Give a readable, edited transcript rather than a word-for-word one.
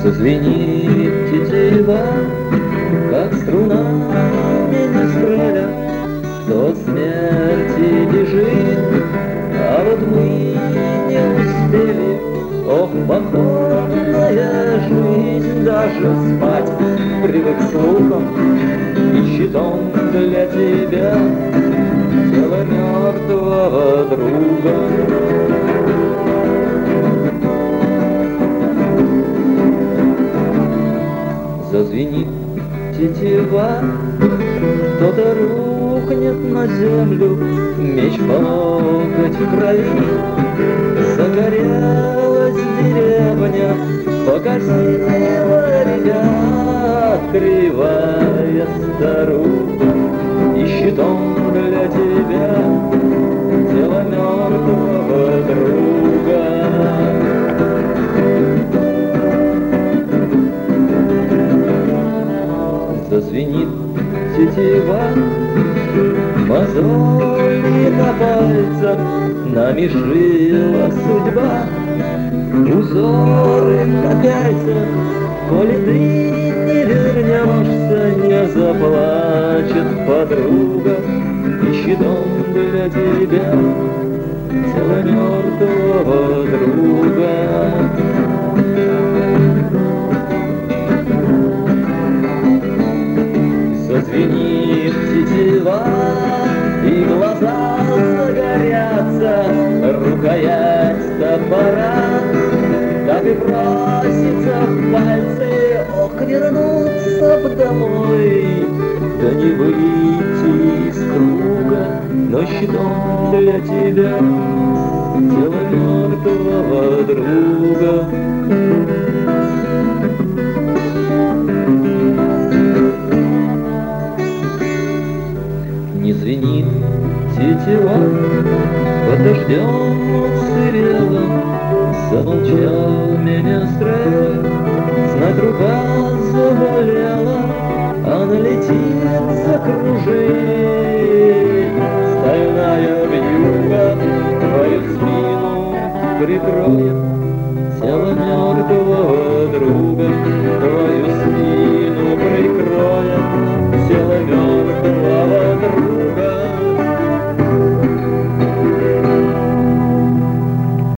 Зазвенит тетива, как струна министреля, кто смерти бежит, а вот мы не успели. Ох, походная жизнь, даже спать привык слухом и щитом для тебя тело мертвого друга. Зазвенит тетива, кто-то рухнет на землю, меч по локоть в крови. Загорелась деревня, погасила ребят, кривая старуха, и щитом для тебя тело мертвого друга. Зазвенит тетива, мозоли на пальцах намешила судьба, узоры на пяльцах. Коли ты не вернешься, не заплачет подруга, и щитом для тебя тело мертвого друга. Зазвенит тетива, и глаза загорятся, рукоять топора, так и просится в пальцы, ох, вернуться б домой, да не выйти из круга, но щитом для тебя тело мертвого друга. Не звенит тетива, под дождем сырела, замолчал министрель, знать рука заболела, она летит закружит. Стальная вьюга твою спину прикроет тело мертвого друга.